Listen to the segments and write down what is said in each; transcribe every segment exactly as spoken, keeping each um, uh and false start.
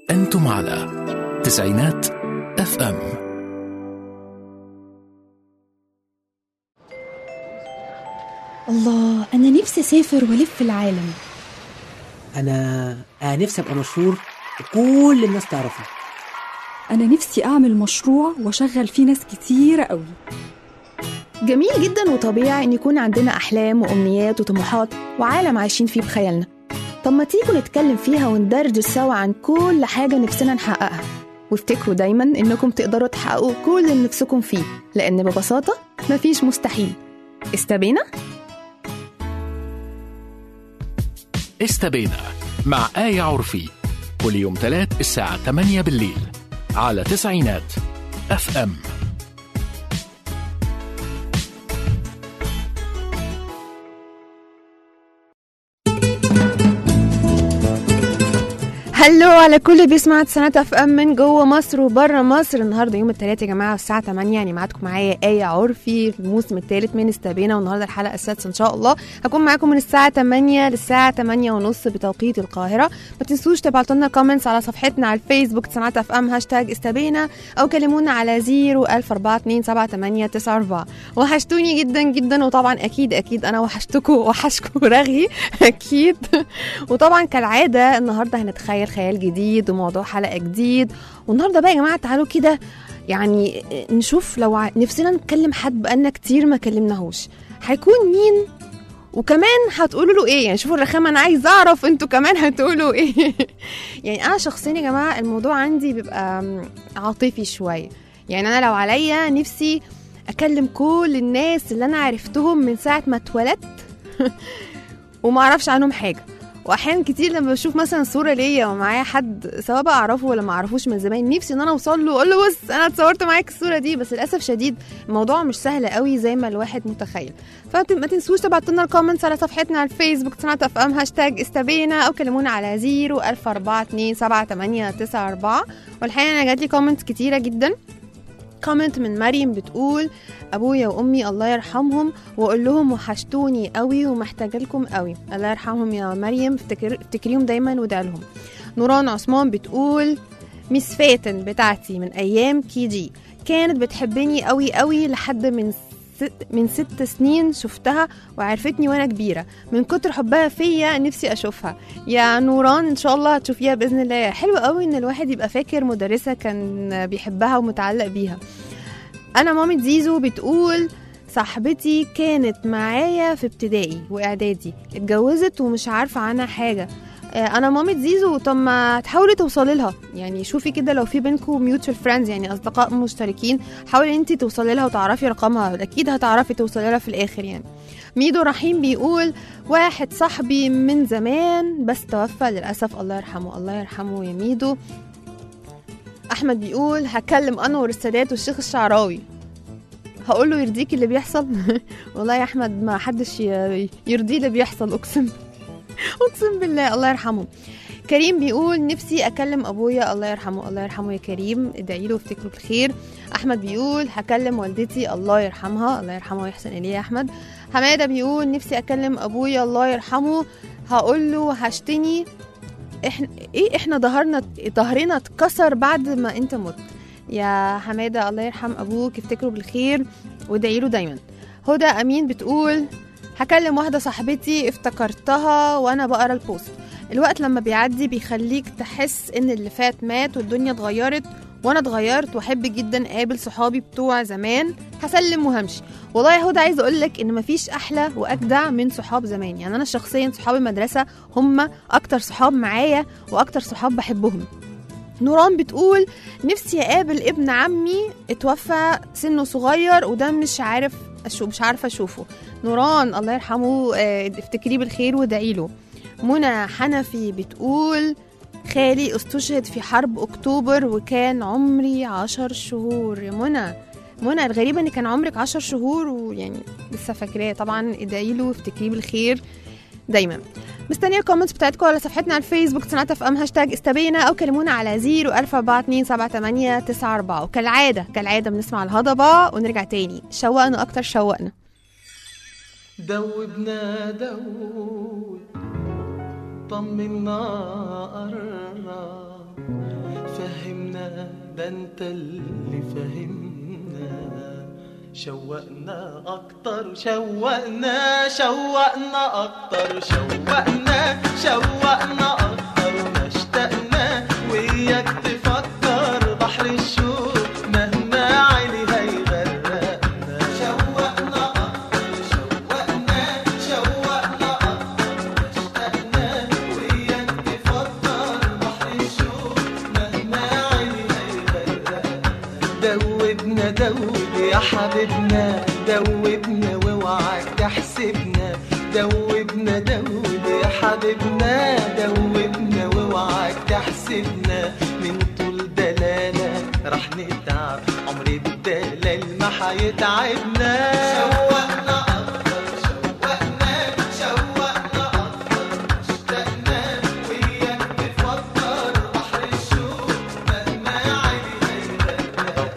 أنتم على تسعينات اف ام. الله، أنا نفسي أسافر وألف العالم. أنا أنا نفسي أبقى مشهور وكل الناس تعرفني. أنا نفسي أعمل مشروع وأشغل فيه ناس كتيرة قوي. جميل جدا وطبيعي إن يكون عندنا أحلام وأمنيات وطموحات وعالم عايشين فيه بخيالنا. طب ما تيجوا نتكلم فيها وندردش سوا عن كل حاجة نفسنا نحققها، وافتكروا دايما إنكم تقدروا تحققوا كل اللي نفسكم فيه، لأن ببساطة مفيش مستحيل. استبينا؟ استبينا مع آية عرفي كل يوم ثلاث الساعة ثمانية بالليل على تسعينات اف ام. هلو على كل بيسمع تسعينات اف ام من جوه مصر وبره مصر. النهارده يوم الثلاث يا جماعه الساعه ثمانية، يعني معاكم معايا آية عرفي في الموسم الثالث من استبينا، والنهارده الحلقه السادسه ان شاء الله. هكون معاكم من الساعه ثمانية للساعه ثمانية ونص بتوقيت القاهره. ما تنسوش تبعتوا لنا كومنتس على صفحتنا على الفيسبوك تسعينات اف ام هاشتاج استبينا، او كلمونا على صفر ألف أربعة اتنين سبعة ثمانية تسعة أربعة. وحشتوني جدا جدا، وطبعا اكيد اكيد انا وحشتكم وحشكم رغي اكيد. وطبعا كالعاده النهارده هنتخيل خيال جديد وموضوع حلقة جديد. والنهاردة بقى يا جماعة تعالوا كده يعني نشوف لو نفسنا نتكلم حد بقالنا كتير ما كلمناهوش هيكون مين، وكمان هتقولوا له ايه. يعني شوفوا الرخامة، انا عايز اعرف انتوا كمان هتقولوا ايه. يعني انا شخصيا يا جماعة الموضوع عندي بيبقى عاطفي شوية. يعني انا لو عليا نفسي اكلم كل الناس اللي انا عرفتهم من ساعة ما اتولدت وما اعرفش عنهم حاجة. واحيانا كتير لما بشوف مثلا صوره ليا ومعايا حد سواء بقى اعرفه ولا ما اعرفوش من زمان، نفسي ان انا اوصل له واقول له بص انا اتصورت معاك الصوره دي. بس للاسف شديد الموضوع مش سهل قوي زي ما الواحد متخيل. فما تنسوش تبعتوا لنا الكومنتس على صفحتنا على الفيسبوك تسعينات اف ام هاشتاج استبينا، او كلمونا على صفر ألف أربعة اتنين سبعة ثمانية تسعة أربعة. والحقيقه انا جات لي كومنتس كتيره جدا. كومنت من مريم بتقول ابويا وامي الله يرحمهم واقول لهم وحشتوني قوي ومحتاجه لكم قوي. الله يرحمهم يا مريم، افتكر افتكريهم دايما وادعي لهم. نوران عثمان بتقول ميس فاتن بتاعتي من ايام كي جي كانت بتحبني قوي قوي لحد من ست من ست سنين شفتها وعرفتني وانا كبيره. من كتر حبها فيا نفسي اشوفها. يا نوران ان شاء الله هتشوفيها باذن الله. حلو قوي ان الواحد يبقى فاكر مدرسه كان بيحبها ومتعلق بيها. انا مامة زيزو بتقول صاحبتي كانت معايا في ابتدائي واعدادي، اتجوزت ومش عارفه عنها حاجه. انا مامة زيزو، طب ما تحاولي توصلي لها. يعني شوفي كده لو في بينكم ميوتشال فريندز، يعني اصدقاء مشتركين، حاولي انت توصلي لها وتعرفي رقمها، اكيد هتعرفي توصلي لها في الاخر. يعني ميدو رحيم بيقول واحد صاحبي من زمان بس توفى للاسف، الله يرحمه. الله يرحمه يا ميدو. احمد بيقول هكلم انور السادات والشيخ الشعراوي، هقول له يرضيك اللي بيحصل. والله يا احمد ما حدش يرضي اللي بيحصل، اقسم اقسم بالله. الله يرحمه. كريم بيقول نفسي اكلم ابويا، الله يرحمه. الله يرحمه يا كريم، ادعي له وافتكره بالخير. احمد بيقول هكلم والدتي، الله يرحمها. الله يرحمه ويحسن اليه يا احمد. حماده بيقول نفسي اكلم ابويا، الله يرحمه، هقول له هشتني احنا ايه احنا ظهرنا ظهرنا اتكسر بعد ما انت مت. يا حماده الله يرحم ابوك، افتكره بالخير وادعي له دايما. هدى امين بتقول هكلم واحده صاحبتي افتكرتها وانا بقرا البوست. الوقت لما بيعدي بيخليك تحس ان اللي فات مات والدنيا اتغيرت، وانا اتغيرت واحب جدا اقابل صحابي بتوع زمان، هسلم وهمشي. والله يا هدى عايزه اقول لك ان مفيش احلى واجدع من صحاب زمان. يعني انا شخصيا صحاب المدرسه هم اكتر صحاب معايا واكتر صحاب بحبهم. نوران بتقول نفسي اقابل ابن عمي اتوفى سنه صغير وده مش عارف أشوف مش عارفه اشوفه. نوران الله يرحمه، اه افتكريه بالخير وادعي له. منى حنفي بتقول خالي استشهد في حرب اكتوبر وكان عمري عشر شهور. يا منى منى الغريبه ان كان عمرك عشر شهور ويعني لسه فاكراه. طبعا ادعي له وافتكريه بالخير دايما. مستنيه الكومنتس بتاعتكم على صفحتنا على الفيسبوك تسعينات اف ام هاشتاج استبينا، او كلمونا على صفر ألف أربعة اتنين سبعة ثمانية تسعة أربعة. وكالعاده كالعاده بنسمع الهضبه ونرجع تاني. شوقنا اكتر شوقنا. دوبنا دوب طمنا قرب ده انت اللي فهمنا، شوقنا اكتر شوقنا شوقنا اكتر شوقنا شوقنا اكتر ما اشتقنا وياك تفكر بحر الشوق مهما عيني هيغرقنا. شوقنا اكتر شوقنا شوقنا اكتر ما اشتقنا وياك تفكر بحر الشوق مهما عيني هيغرقنا. دوبنا دوب يا حبيبنا دوبنا واوعى تحسبنا، دوبنا دوب يا حبيبنا دوبنا واوعى تحسبنا. من طول دلالة رح نتعب عمر الدلال ما حيتعبنا. شوقنا أكتر شوقنا شوقنا أكتر اشتقنا وياك تفكر بحر الشوق مهما عيني هيغرقنا.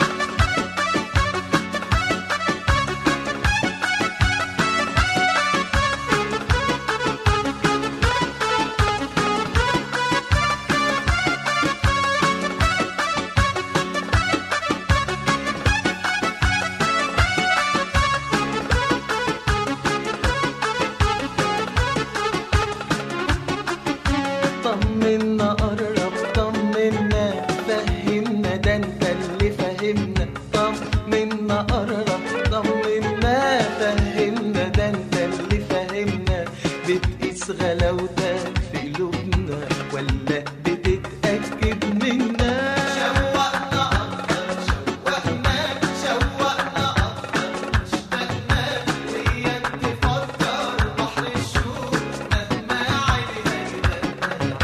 طمنا قرب طمنا فهمنا ده انت اللي فهمنا. طمنا قرب طمنا فهمنا ده انت اللي فهمنا. بتقيس غلاوتك في قلوبنا ولا بتتأكد منا؟ شوقنا أكتر شوقنا شوقنا أكتر اشتقنا وياك تفكر بحر الشوق مهما عيني هيغرقنا.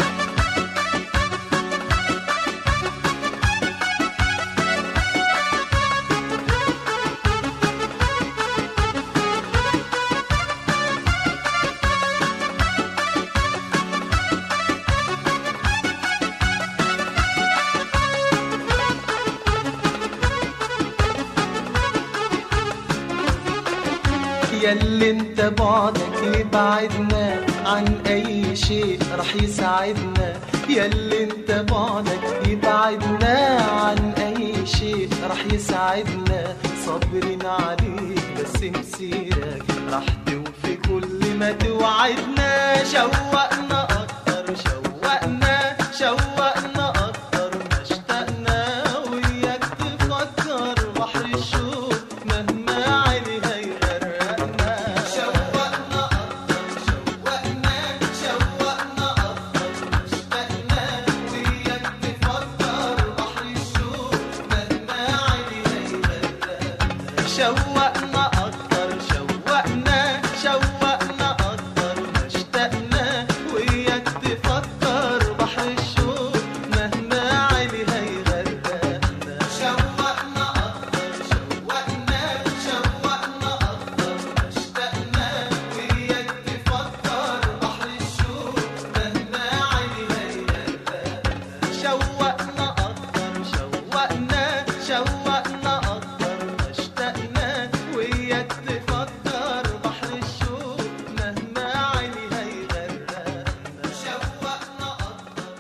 ياللي انت بعدك يبعدنا عن اي شيء رح يساعدنا. ياللي انت بعدك يبعدنا عن اي شيء رح يساعدنا. صابرين عليك بس مسيرك رح توفي كل ما توعدنا. شوقنا اكتر شوقنا شوقنا اكتر ما اشتقنا وياك تفكر بحر الشوق مهما عيني هيغرقنا. شوقنا اكتر شوقنا شوقنا اكتر ما اشتقنا وياك تفكر بحر الشوق مهما عيني هيغرقنا. شوقنا اكتر شوقنا شوقنا اكتر ما اشتقنا وياك تفكر بحر الشوق مهما عيني هيغرقنا. شوقنا اكتر شوقنا شوقنا اكتر ما اشتقنا وياك تفكر بحر الشوق مهما عيني هيغرقنا. شوقنا اكتر شوقنا شوقنا اكتر ما اشتقنا وياك تفكر بحر الشوق مهما عيني هيغرقنا. شوقنا اكتر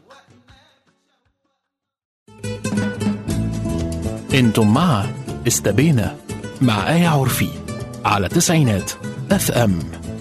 شوقنا. انتم مع استبينا مع آية عرفي على تسعينات اف ام.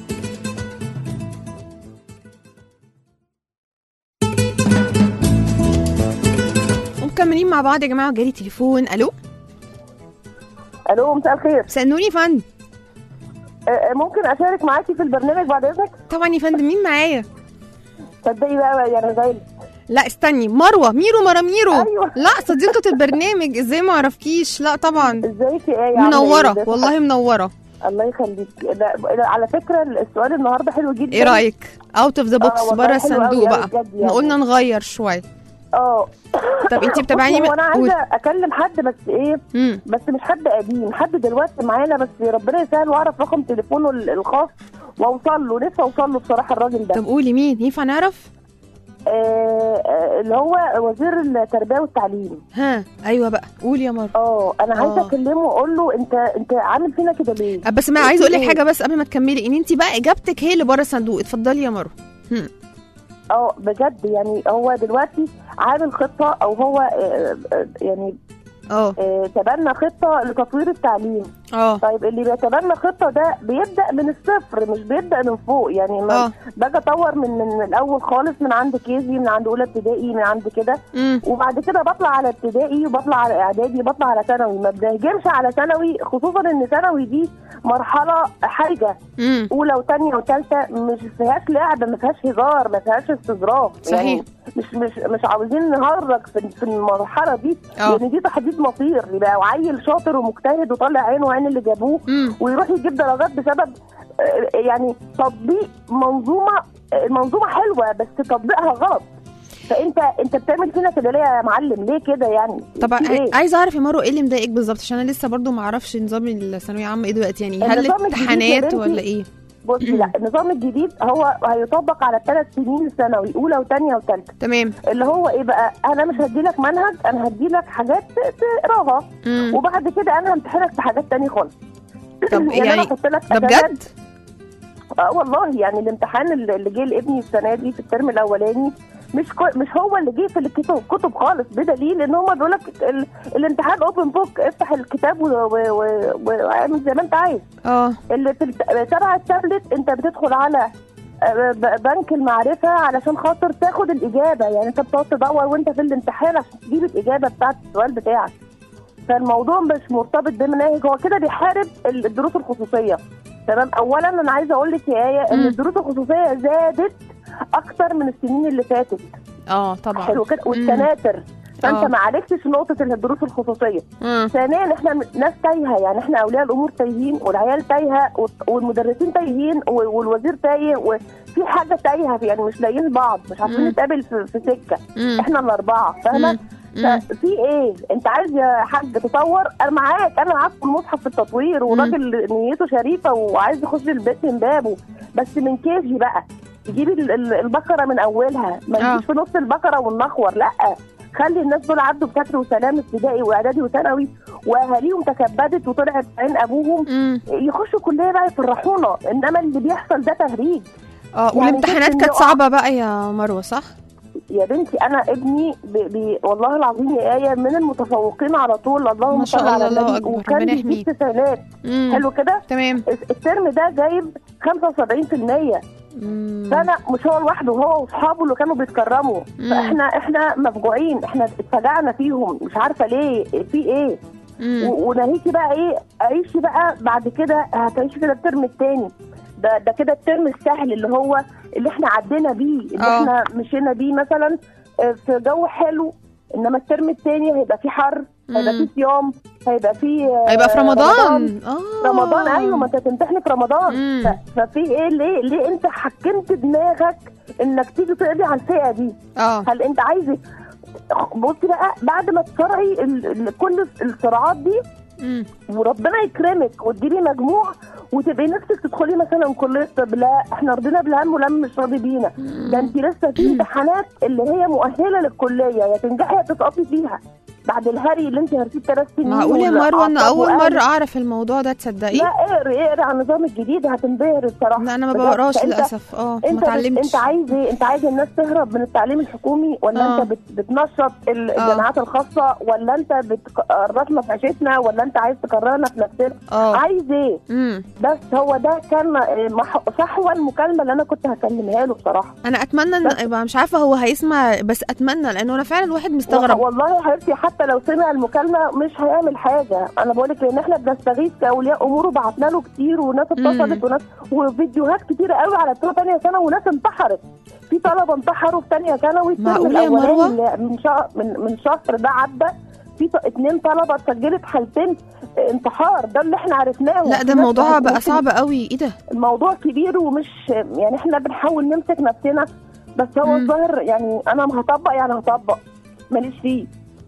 ومكملين مع بعض يا جماعه. وجالي تليفون. الو الو مساء الخير. سألوني يا فندم. آه، ممكن اشارك معاكي في البرنامج بعد اذنك؟ طبعا يا فندم. مين معايا؟ تصدقي بقى يعني زي لا استني. مروه ميرو مرا ميرو. أيوة. لا صديقه البرنامج. ازاي ما اعرفكيش؟ لا طبعا. ازيك يا ايه؟ منوره والله منوره. الله يخليك. لا على فكره السؤال النهارده حلو جدا. ايه رايك؟ اوت اوف ذا بوكس والله بره حلو أوي الصندوق أوي بقى. بجد يعني. قلنا نغير شويه. اه طب انتي بتابعيني؟ وانا عايزه اكلم حد بس ايه مم. بس مش حد قديم، حد دلوقتي معانا بس ربنا يسهل واعرف رقم تليفونه الخاص واوصل له. نفسي اوصل له بصراحه الراجل ده. طب قولي مين ينفع نعرف؟ آه آه اللي هو وزير التربيه والتعليم. ها ايوه بقى قولي يا مروه. اه انا عايزه آه. اكلمه واقول له انت انت عامل فينا كده ليه؟ بس ما عايزه اقول لك حاجه بس قبل ما تكملي، ان انت بقى اجابتك هي اللي بره الصندوق. اتفضلي يا مروه. هم. اه بجد يعني هو دلوقتي عامل خطه، او هو آه، آه، يعني اه آه، تبنى خطه لتطوير التعليم. اه طيب اللي بيتبنى خطه ده بيبدا من الصفر، مش بيبدا من فوق. يعني اه ما باجي اطور من من الاول خالص، من عند كيجي، من عند اولى ابتدائي، من عند كده، امم وبعد كده بطلع على ابتدائي وبطلع على اعدادي وبطلع على ثانوي. ما بنهجمش على ثانوي، خصوصا ان ثانوي دي مرحله حرجه. امم اولى وثانيه وثالثه مش فيهاش لعب، ما فيهاش هزار، ما فيهاش استظراف. صحيح. يعني مش مش مش عاوزين نهرج في في المرحله دي، اه. لان دي تحديد مصير. يبقى عيل شاطر ومجتهد وطالع عينه وعين اللي جابوه، امم ويروح يجيب درجات بسبب آه، يعني تطبيق منظومه آه، منظومه حلوه بس تطبيقها غلط. فانت انت بتعمل فينا كده ليه يا معلم؟ ليه كده يعني؟ طبعا في إيه؟ عايزه اعرف يا مروه ايه اللي مضايقك بالظبط، عشان انا لسه برضو ما اعرفش نظام الثانويه العامه ايه دلوقتي، يعني هل النظام الجديد يا امتحانات بنتي، ولا ايه؟ بصي لا، النظام الجديد هو هيطبق على الثلاث سنين الثانوي، اولى وثانيه وثالثه. تمام. اللي هو ايه بقى؟ انا مش هديلك منهج، انا هديلك حاجات تقراها، امم وبعد كده انا همتحنك في حاجات تانية خالص. طب يعني يعني أنا هحط لك ده أساسات. بجد؟ اه والله، يعني الامتحان اللي اللي جه لابني السنه دي في الترم الاولاني مش كو... مش هو اللي جه في الكتب كتب خالص، بدليل ان هم بيقول لك ال... الامتحان اوبن بوك، افتح الكتاب واعمل و... و... زي ما انت عايز. اه اللي في الت... تبع التابلت انت بتدخل على آه، ب- بنك المعرفه علشان خاطر تاخد الاجابه. يعني انت بتقعد تدور وانت في الامتحان عشان تجيب الاجابه بتاعت السؤال بتاعك. فالموضوع مش مرتبط بمناهج، هو كده بيحارب الدروس الخصوصيه. تمام. اولا انا عايزه اقول لك يا ايه ان مم. الدروس الخصوصيه زادت اكتر من السنين اللي فاتت. اه طبعا. حلو كده. والسناتر، فانت آه. ما عالجتش نقطه الدروس الخصوصيه. مم. ثانيا احنا م- ناس تايهه، يعني احنا اولياء الامور تايهين، والعيال تايهه، وال- والمدرسين تايهين، وال- والوزير تايه، وفي حاجه تايهه، يعني مش لاقيين بعض، مش عارفين مم. نتقابل في, في سكه. مم. احنا الاربعه، فاهمه؟ مم. مم. ففي ايه؟ انت عايز يا حاج تطور، انا معاك، انا معاك في المصحف في التطوير، وراجل نيته شريفه وعايز يخش البيت من بابه، بس من كيجي بقى تجيبي ال- ال- البقره من اولها، ما آه. تجيش في نص البقره والنخور، لا. خلي الناس دول عدوا بستر وسلام ابتدائي واعدادي وثانوي، واهاليهم تكبدت وطلعت عين ابوهم، مم. يخشوا كليه بقى يفرحونا. انما اللي بيحصل ده تهريج. اه يعني والامتحانات جبت كانت النقط. صعبه بقى يا مروه صح؟ يا بنتي انا ابني بي بي والله العظيم يا آية من المتفوقين على طول، اللهم ما شاء صل على الله، الله النبي، أكبر، وكان ربنا بيجيب يحميه. تسعينات. مم. حلو كده. تمام. الترم ده جايب خمسة وسبعين في المية. مم. فانا مش هو لوحده، هو واصحابه اللي كانوا بيتكرموا. مم. فاحنا احنا مفجوعين، احنا اتفجعنا فيهم، مش عارفه ليه، في ايه. مم. و- وناهيكي بقى ايه، عيشي بقى بعد كده، هتعيشي كده الترم الثاني ده ده كده الترم السهل اللي هو اللي احنا عدينا بيه، اللي آه. احنا مشينا بيه مثلا آه، في جو حلو. انما الترم الثاني هيبقى فيه حر، هيبقى مم. فيه صيام، هيبقى فيه آه، هيبقى في رمضان. اه رمضان ايوه، ما انت تمتحني في رمضان. مم. ف- ففي ايه، ليه ليه انت حكمت دماغك انك تيجي تقضي على الفئه دي؟ اه هل انت عايز، بصي بقى، بعد ما تصارعي ال- ال- كل الصراعات دي مم. وربنا يكرمك وتجيبي مجموع وتبقي نفسك تدخلي مثلا كليه طب، لا احنا رضينا بالهم ولم مش راضي بينا. ده انت لسه في امتحانات اللي هي مؤهله للكليه، يا تنجحي يا تسقطي فيها بعد الهري اللي انت هرسيه ثلاث سنين. معقول يا مروه ان والأعصاب اول وقلب. مره اعرف الموضوع ده، تصدقي؟ لا اقري اقري على النظام الجديد هتنبهري الصراحه. لا انا ما بجد. بقراش فأنت- للاسف. اه ما انت اتعلمتش. انت عايز ايه؟ انت عايز الناس تهرب من التعليم الحكومي، ولا آه. انت بت... بتنشط ال- الجامعات الخاصه، ولا انت بتقرصنا في عيشتنا، ولا انت عايز تكرهنا في نفسنا؟ اه عايز ايه؟ امم بس هو ده كان مح... صحوى المكالمه اللي انا كنت هكلمها له بصراحه. انا اتمنى ان بس- يبقى، مش عارفه هو هيسمع، بس اتمنى، لانه انا فعلا الواحد مستغرب. والله يا حبيبتي حتى لو سمع المكالمه مش هيعمل حاجه. انا بقول لك لان احنا بنستغيث كاولياء امور، وبعتنا له كتير، وناس اتصلت، وناس وفيديوهات كتيره قوي على بتوع ثانيه ثانوي، وناس انتحرت. في طلبه انتحروا في ثانيه ثانوي الترم معقولة يا الاولاني مروة؟ اللي من شهر من من شهر ده عدى، في ط- اتنين طلبه اتسجلت حالتين انتحار. ده اللي احنا عرفناه. لا ده الموضوع بقى صعب قوي. ايه ده؟ الموضوع كبير، ومش يعني احنا بنحاول نمسك نفسنا، بس هو مم. الظاهر يعني انا ما هطبق، يعني هطبق ماليش فيه.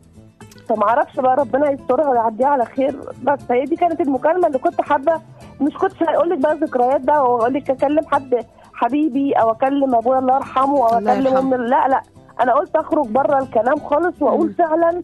فما اعرفش بقى، ربنا يسترها ويعديها على خير. بس هي دي كانت المكالمه اللي كنت حابه. مش كنتش هقول لك بقى ذكريات بقى، واقول لك اكلم حد حبيبي، او اكلم ابويا الله يرحمه، او الله اكلم يرحمه. امي. لا لا، انا قلت اخرج بره الكلام خالص، واقول مم. فعلا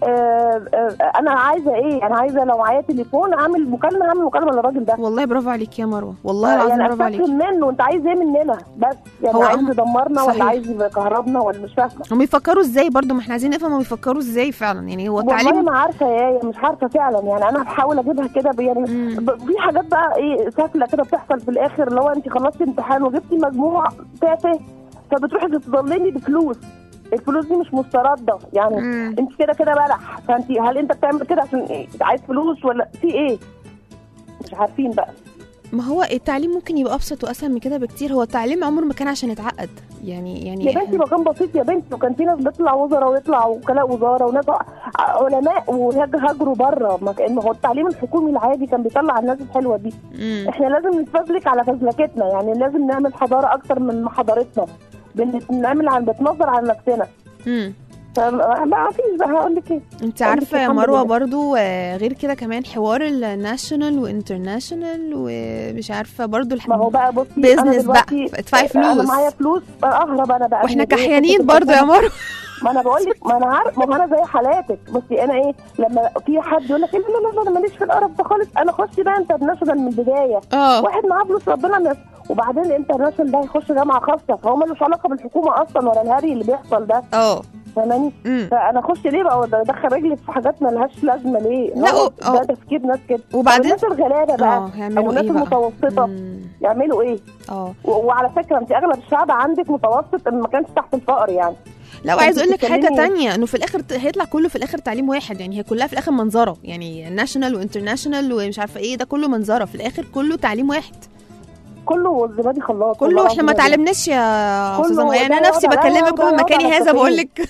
آه آه انا عايزه ايه؟ انا عايزه لو معايا تليفون اعمل مكالمه اعمل مكالمه للراجل ده. والله برافو عليك يا مروه، والله العظيم يعني برافو عليك. منه انت عايز ايه مننا بس؟ يعني هو عايز أم... يدمرنا ولا صحيح. عايز يكهربنا ولا مش فاهمه. هم بيفكروا ازاي برضو؟ ما احنا عايزين نفهم هم بيفكروا ازاي فعلا. يعني هو التعليم والله ما عارفه يا مش عارفه فعلا. يعني انا بحاول اجيبها كده يعني ب... في حاجات بقى ايه سافله كده بتحصل في الاخر. لو انت خلصتي امتحان وجبتي مجموع تافه فبتروحي تتظلمي بفلوس. الفلوس دي مش مسترده يعني. مم. انت كده كده بلح. فانت هل انت بتعمل كده عشان ايه؟ عايز فلوس ولا في ايه؟ مش عارفين بقى. ما هو التعليم ممكن يبقى ابسط واسهل من كده بكتير. هو التعليم عمره ما كان عشان يتعقد. يعني يعني يا بنتي ما كان بسيط يا بنتي. وكان في ناس بيطلع وزراء ويطلع وكلاء وزاره وناس علماء وهاجروا بره. ما كان هو التعليم الحكومي العادي كان بيطلع الناس الحلوه دي. مم. احنا لازم نتفزلك على فزلكتنا. يعني لازم نعمل حضاره اكتر من حضارتنا. بنعمل عن بتنظر على نفسنا. امم ما فيش بقى. هقول لك ايه؟ انت عارفه يا مروه برضو غير كده كمان حوار الناشونال وانترناشونال ومش عارفه برضو ما هو بقى بصي بيزنس بقى ادفعي فلوس. انا معايا فلوس اهرب انا بقى. واحنا كحيانين برضو يا مروه. ما انا بقول لك ما انا عارف. ما انا زي حالاتك. بصي انا ايه لما في حد يقول لك لا لا لا انا ماليش في القرف ده خالص. انا اخش بقى انترناشونال من البدايه. اه واحد معاه فلوس ربنا الناس. وبعدين الانترناشونال ده يخش جامعه خاصه فهو ملوش علاقه بالحكومه اصلا ولا الهري اللي بيحصل ده. اه فاهماني؟ فانا اخش ليه بقى ادخل رجلي في حاجات مالهاش لازمه ليه؟ لا ده تفكير ناس كده. وبعدين الناس الغلابه بقى يعملوا الناس ايه المتوسطه يعملوا ايه؟ اه وعلى فكره انت اغلب الشعب عندك متوسط ما كانش تحت الفقر يعني. لا وعايز اقول لك حاجه تانية انه في الاخر هيطلع كله في الاخر تعليم واحد. يعني هي كلها في الاخر منظره. يعني ناشونال وانترناشونال ومش عارفه ايه ده كله منظره. في الاخر كله تعليم واحد. كله الزبادي خلاص. كله احنا ما تعلمناش يا استاذه. يعني انا نفسي بكلمك ومن مكاني هذا بقول لك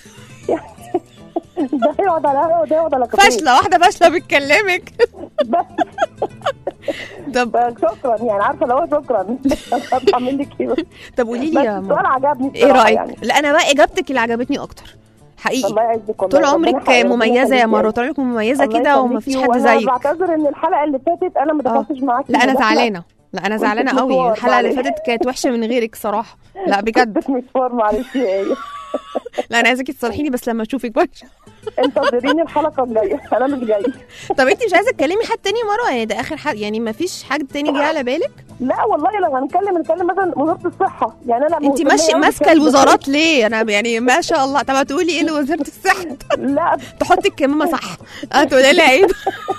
ده يقعد على قهوه وده يقعد على كافيه. فاشله واحده فاشله بتكلمك. طب شكرا. يعني عارفه لو شكرا هعمل لك ايه. طب قولي لي يا السؤال عجبني ايه رايك يعني. لا انا بقى اجابتك اللي عجبتني اكتر حقيقي. الله يعزك طول عمرك مميزه يا مروه. طول عمرك مميزه كده ومفيش حد زيك. انا بعتذر ان الحلقه اللي فاتت انا ما دخلتش معاكي. لا انا زعلانه. لا انا زعلانه قوي. الحلقه اللي فاتت كانت وحشه من غيرك صراحه. لا بجد مشوار معلش يا ايه. لا انا عايزاكي تصالحيني بس لما اشوفك بقى. انتظريني الحلقه الجايه انا مش جايه. طب انت مش عايزه تكلمي حد تاني مروه؟ يعني ده اخر حد. يعني ما فيش حاجه تاني جه على بالك؟ لا والله لو هنتكلم نتكلم مثلا وزاره الصحه. يعني انا انت ماشيه ماسكه الوزارات ليه؟ انا يعني ما شاء الله. طب هتقولي ايه لوزاره الصحه؟ لا تحطي الكمامه صح. هتقولي لها ايه؟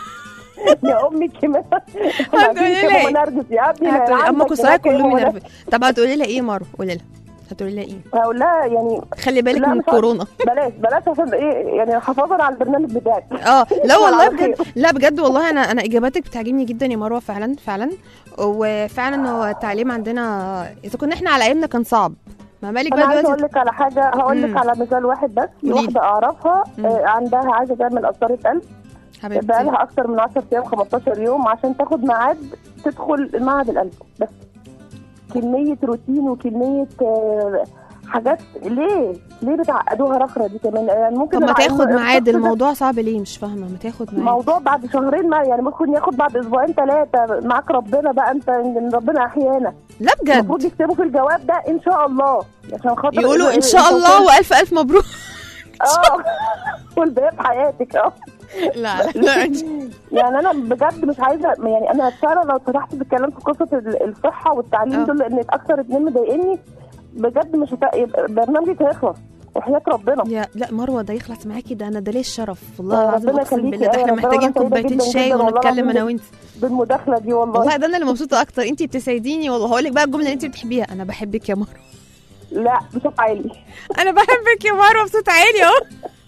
يا امي كمان هتقولي لها ايه؟ نرجس يا ابني. امك وصايا كلهم نرجس. طب هتقولي لها ايه مروه؟ قولي لها. هتقولي لها ايه؟ هقول لها يعني خلي بالك من كورونا. بلاش بلاش عشان ايه يعني حفاظا على البرنامج بتاعك. اه لا والله بجد. لا بجد والله انا انا اجاباتك بتعجبني جدا يا مروه فعلا فعلا. وفعلا هو التعليم عندنا اذا كنا احنا على ايامنا كان صعب. ما بالك بقى دلوقتي. دلوقتي. هقول لك على حاجه. هقول لك على مثال واحد بس. واحده اعرفها آه عندها عايزه تعمل قسطره قلب. حبيبتي بقى لها اكتر من عشرة ايام خمستاشر يوم عشان تاخد ميعاد تدخل معهد القلب. بس كميه روتين وكميه آه حاجات. ليه ليه بتعقدوها رخره دي كمان؟ يعني ممكن طب ما تاخد ميعاد. الموضوع صعب ليه؟ مش فاهمه. ما تاخد ميعاد. الموضوع بعد شهرين ما يعني ممكن ياخد بعد اسبوعين ثلاثه. معاك ربنا بقى انت ربنا احيانا. لا بجد المفروض يكتبوا في الجواب ده ان شاء الله عشان خاطر يقولوا ان شاء الله والف الف مبروك. اه والباقي في حياتك. اه لا لا يعني انا بجد مش عايزه. يعني انا فعلا لو فتحت بالكلام في قصه الصحه والتعليم دول لان اكتر اتنين مضايقني بجد. مش هت... برنامجك هيخلص وحياه ربنا. يا لا مروه ده يخلص معاكي. ده انا ده ليه الشرف والله العظيم. ربنا اقسم يخليكي. بالله ده احنا محتاجين كوبايتين شاي ونتكلم انا وانت بالمداخله دي. والله والله ده انا اللي مبسوطه اكتر. انت بتسعديني والله. هقول لك بقى الجمله اللي انت بتحبيها. انا بحبك يا مروه. لا بصوت عالي. انا بحبك يا مروه بصوت عالي اهو.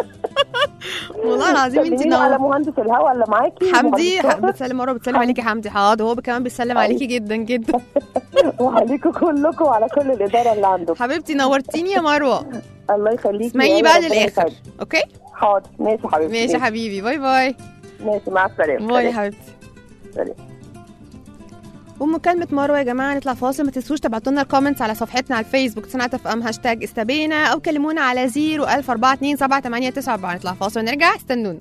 والله العظيم انت نور. على مهندس الهواء اللي معاكي حمدي. بتسلم مروه. بتسلم عليكي حمدي. حاضر. هو كمان بيسلم عليكي جدا جدا. وعليكم كلكم وعلى كل الاداره اللي عندكم. حبيبتي نورتيني يا مروه. الله يخليكي. اسمعيني بقى للاخر. اوكي حاضر ماشي حبيبتي. ماشي حبيبي. باي باي. ماشي مع السلامه. باي يا حبيبتي. سلام. ومكالمة مروة يا جماعة. نطلع فاصل. ما تنسوش تبعتوا لنا الكومنتس على صفحتنا على الفيسبوك تسعة اف ام هاشتاج استبينا او كلمونا على زيرو ألف أربعة اتنين سبعة تمانية تسعة أربعة. نطلع فاصل ونرجع. استنونا.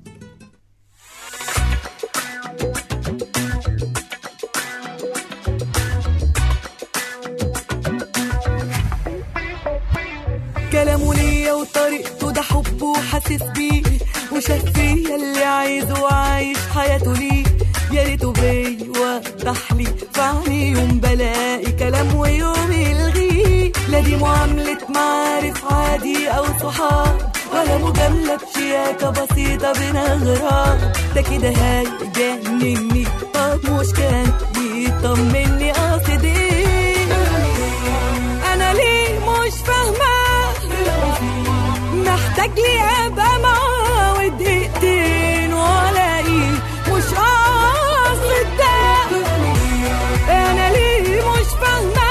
كلامه ليا وطريقته ده حبه وحاسس بيه وشاف فيه عايزه وعايش حياته ليه، يا ريته بيوضح لي في عينيهم بلاقي كلام ويوم يلغيه. لا دي معاملة معارف عادي أو صحاب، ولا مجاملة بشياكة بسيطة بين أغراب. ده كده هيجنني، طب مش كان يطمني قصد ايه؟ أنا ليه مش فاهمة، محتاج لي أبقى معاه ودقيقتين وألاقيه مش قاصد ده. أنا ليه مش فاهمة،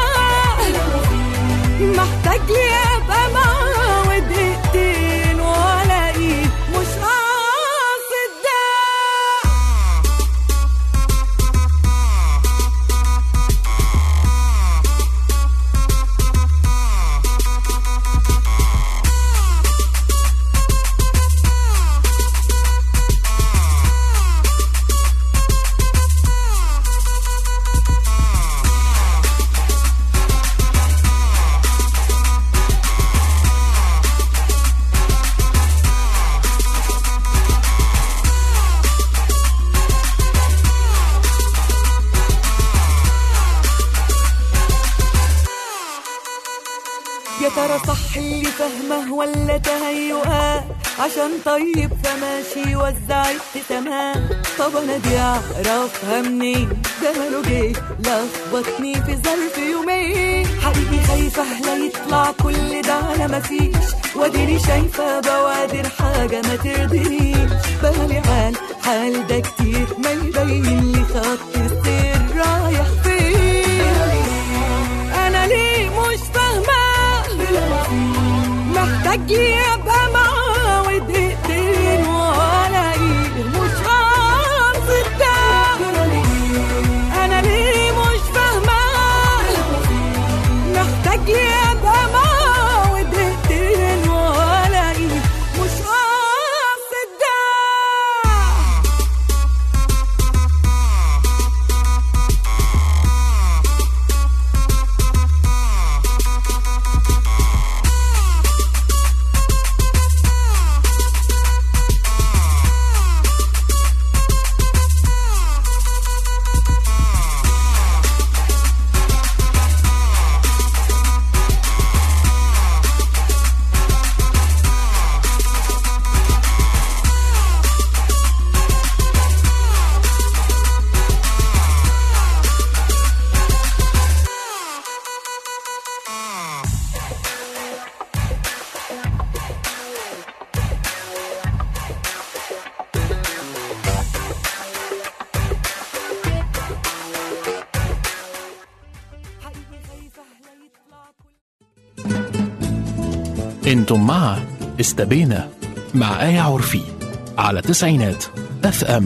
محتاج لي أبقى معاه ودقيقتين وألاقيه مش قاصد ده. يا ترى صح اللي فهمه ولا تهيؤات؟ عشان طيب فماشي وزع ابتسامات. طب انا دي اعرفها منين؟ ده ماله جه لخبطني في ظرف يومين. حقيقي خايفه لا يطلع كل ده على مفيش، واديني شايفه بوادر حاجه ما ترضينيش. بالي عال حال ده كتير ما يبين لي خط السير رايح فين. انا ليه مش فاهمه، محتاج لي ابقى معاه ودقيقتين والاقيه مش قاصد ده. انا ليه مش فاهمه، محتاج لي ابقى معاه ودقيقتين والاقيه مش قاصد ده. انتم مع استبينا مع آية عرفي على تسعينات اف ام.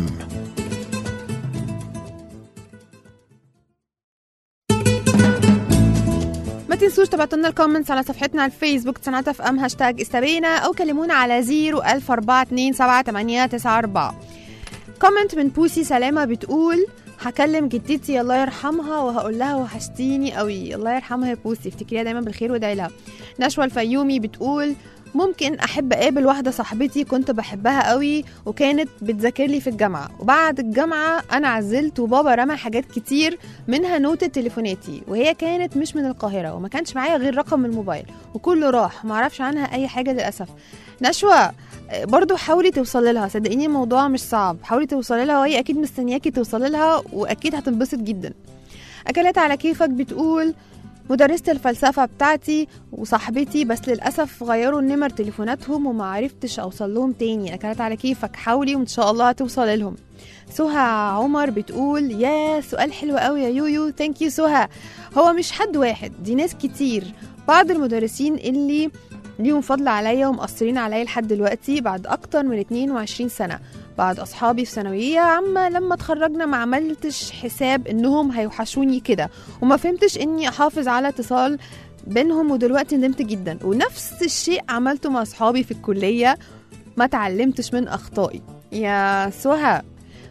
ما تنسوش تبعتوا لنا الكومنتس على صفحتنا على الفيسبوك تسعينات اف ام هاشتاج استبينا، او كلمونا على زيرو ألف أربعة اتنين سبعة تمانية تسعة أربعة. كومنت من بوسي سلامة بتقول هكلم جدتي الله يرحمها وهقول لها وحشتيني قوي. الله يرحمها يا بوسي، افتكريها دايما بالخير وادعي لها. نشوى الفيومي بتقول ممكن احب اقابل واحده صاحبتي كنت بحبها قوي وكانت بتذاكر لي في الجامعه، وبعد الجامعه انا عزلت وبابا رمى حاجات كتير منها نوتة تليفوناتي، وهي كانت مش من القاهره وما كانش معايا غير رقم الموبايل وكله راح ما اعرفش عنها اي حاجه للاسف. نشوى برضو حاولي توصلي لها، صدقيني الموضوع مش صعب، حاولي توصلي لها وهي اكيد مستنياكي توصلي لها واكيد هتنبسط جدا. اكلت على كيفك بتقول مدرسة الفلسفة بتاعتي وصاحبتي بس للأسف غيروا النمر تليفوناتهم وما عرفتش أوصل لهم تاني. أكلت على كيفك، حاولي وإن شاء الله هتوصل لهم. سهى عمر بتقول يا سؤال حلو قوي يا يويو، ثانك يو سهى. هو مش حد واحد، دي ناس كتير. بعض المدرسين اللي ليهم فضل عليا ومقصرين عليا لحد دلوقتي بعد أكتر من اتنين وعشرين سنة. بعد أصحابي في ثانوية عامة لما اتخرجنا ما عملتش حساب إنهم هيوحشوني كده وما فهمتش إني أحافظ على اتصال بينهم، ودلوقتي ندمت جدا. ونفس الشيء عملته مع أصحابي في الكلية، ما تعلمتش من أخطائي. يا سهى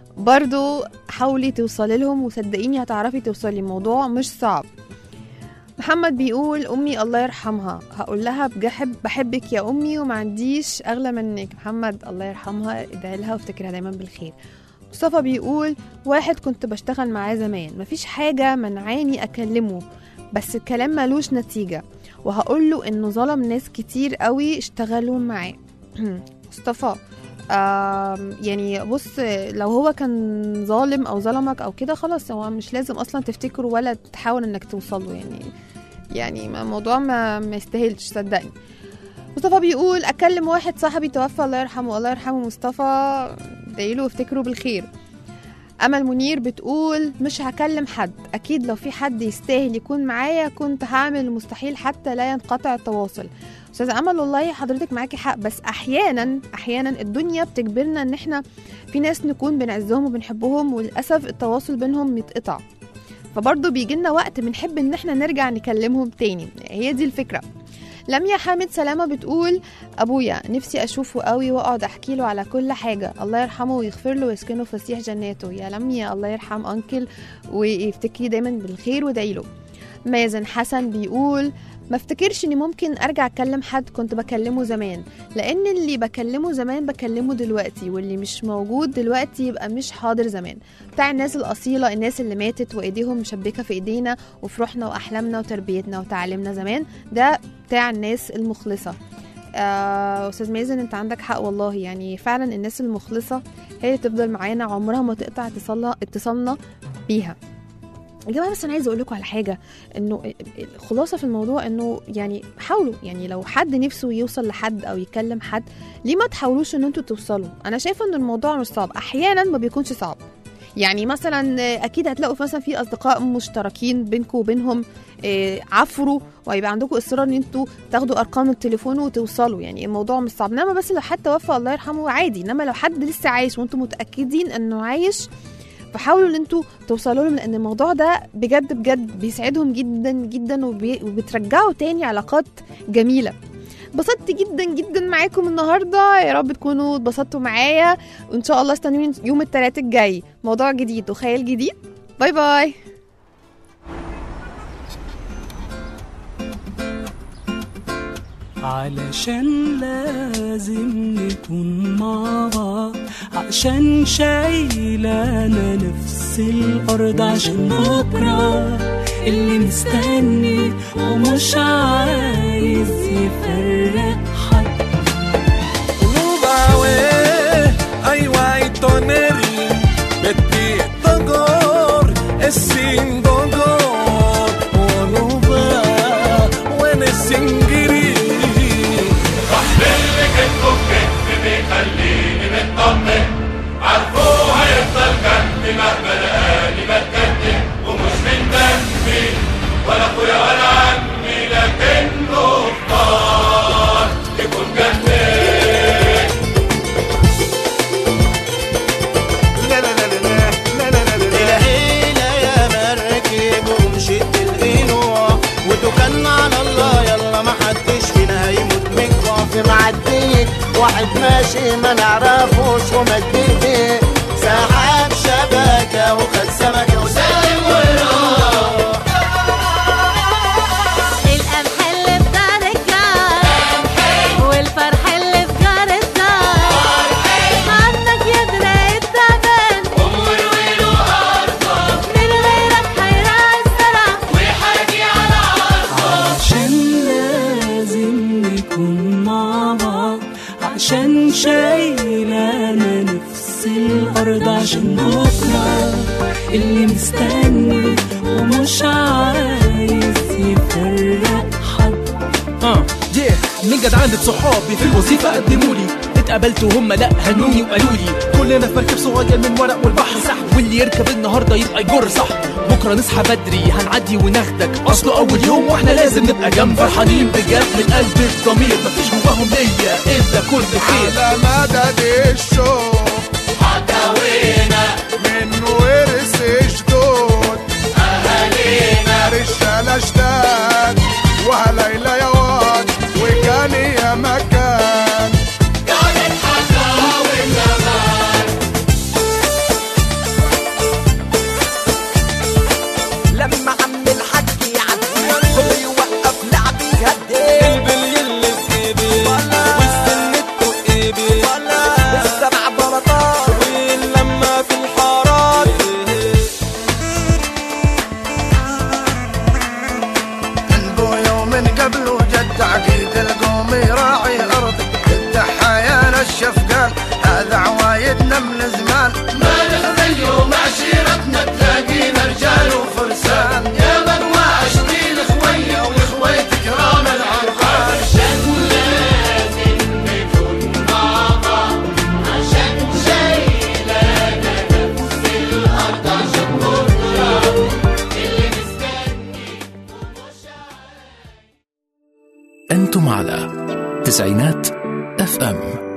برضو حاولي توصلي لهم وصدقيني هتعرفي توصلي، الموضوع مش صعب. محمد بيقول أمي الله يرحمها، هقول لها بحب بحبك يا أمي وما عنديش أغلى منك. محمد الله يرحمها، ادعي لها وافتكرها دايما بالخير. مصطفى بيقول واحد كنت بشتغل معاه زمان، مفيش حاجة منعاني أكلمه بس الكلام ملوش نتيجة، وهقول له إنه ظلم ناس كتير قوي اشتغلوا معاه. مصطفى يعني بص، لو هو كان ظالم أو ظلمك أو كده خلاص، هو مش لازم أصلا تفتكره ولا تحاول إنك توصله، يعني يعني الموضوع ما, ما يستاهلش صدقني. مصطفى بيقول أكلم واحد صاحبي توفى الله يرحمه. الله يرحمه مصطفى، دايله وافتكره بالخير. أمل منير بتقول مش هكلم حد، أكيد لو في حد يستاهل يكون معايا كنت هعمل المستحيل حتى لا ينقطع التواصل. أستاذ أمل والله حضرتك معاكي حق، بس أحيانا أحيانا الدنيا بتجبرنا إن إحنا في ناس نكون بنعزهم وبنحبهم وللأسف التواصل بينهم يتقطع، فبرضه بيجيلنا وقت بنحب إن إحنا نرجع نكلمهم تاني، هي دي الفكرة. لميا حامد سلامة بتقول أبويا نفسي أشوفه قوي وأقعد أحكي له على كل حاجة، الله يرحمه ويغفر له ويسكنه فسيح جناته. يا لميا الله يرحم أنكل ويفتكري دايما بالخير ودعيله. مازن حسن بيقول ما افتكرش اني ممكن ارجع اكلم حد كنت بكلمه زمان، لان اللي بكلمه زمان بكلمه دلوقتي، واللي مش موجود دلوقتي يبقى مش حاضر زمان. بتاع الناس الاصيله، الناس اللي ماتت وايديهم مشبكه في ايدينا وفي روحنا واحلامنا وتربيتنا وتعليمنا زمان، ده بتاع الناس المخلصه. آه استاذ مازن انت عندك حق والله، يعني فعلا الناس المخلصه هي اللي تفضل معانا، عمرها ما تقطع اتصالها اتصالنا بيها. يا جماعه بس انا عايزه اقول لكم على حاجه، انه الخلاصه في الموضوع انه يعني حاولوا، يعني لو حد نفسه يوصل لحد او يكلم حد، ليه ما تحاولوش ان انتوا توصلوا؟ انا شايفه ان الموضوع مش صعب، احيانا ما بيكونش صعب. يعني مثلا اكيد هتلاقوا مثلا في اصدقاء مشتركين بينكم وبينهم عفروا، وهيبقى عندكم اصرار ان انتوا تاخدوا ارقام التليفون وتوصلوا، يعني الموضوع مش صعب. انما بس لو حد توفى الله يرحمه عادي، انما لو حد لسه عايش وانتم متاكدين انه عايش فحاولوا ان انتوا توصلوا لهم، لان الموضوع ده بجد بجد بيسعدهم جدا جدا وبترجعوا تاني علاقات جميله. اتبسطت جدا جدا معاكم النهارده، يا رب تكونوا اتبسطتوا معايا، وان شاء الله استنوني يوم الثلاثاء الجاي موضوع جديد وخيال جديد. باي باي. علشان لازم نكون مع بعض، عشان شايلانا نفس الأرض، عشان بكرة اللي مستني ومش عايز يفرق حد. قلوباوي أيوة يتونري بدي تغور السين غور قلوبا وين السنجري اللي كتبه بكتب بيخليني مطمن، عارفه هيفضل جنبي مهما لقاني بتقدم، ومش من دمي ولا اخويا ولا عمي، لكنه اختار يكون جنبي. لا لا لا لا لا لا لا لا هيلا يا مركب ومشيت القنوع وتوكلنا على الله، يلا ما حدش فينا هيموت في معديك، واحد ماشي ما نعرفوش ومديني سحب شبكة وخد سمكة وسلم وراح. القمح اللي في دار الجار والفرح اللي في جار الدار، عنك يا دراعي التعبان أمور ويله أرضك، من غيرك هيراعي الزرع ويحاجي على عرضك. عشان لازم نكون مع بعض، عشان شايلانا نفس الأرض، عشان بكرة اللي مستني ومش عايز يفرق حد. اه yeah. من جدعان صحابي في الوظيفة قدمولي، اتقابلت وهم لا هنوني وقالوا لي كلنا في مركب صغير من ورق والبحر سحب، واللي يركب النهارده يبقى يجر صح، بكره نصحى بدري هنعدي وناخدك، اصله اول يوم واحنا لازم نبقى جنب، فرحانين بجد من قلب الضمير، مفيش جواهم ليا الا كل خير. على مدد الشوق حكاوينا من ورث جدود أهالينا، رجالة جداد وهليلة يا واد وكان يا مكان، كانت حكاوي زمان. لما عم الحاج يعدي كل الشفقان، هذا عوايدنا من زمان. ما نخذل يوم عشيرتنا تلاقينا رجال وفرسان، يا من وعشتي الخوية وخويت كرام العرقان. عشان لازم نكون مع بعض، عشان شايلانا نفس الأرض، عشان بكرة اللي مستني ومش عارف. أنتم على تسعينات اف ام.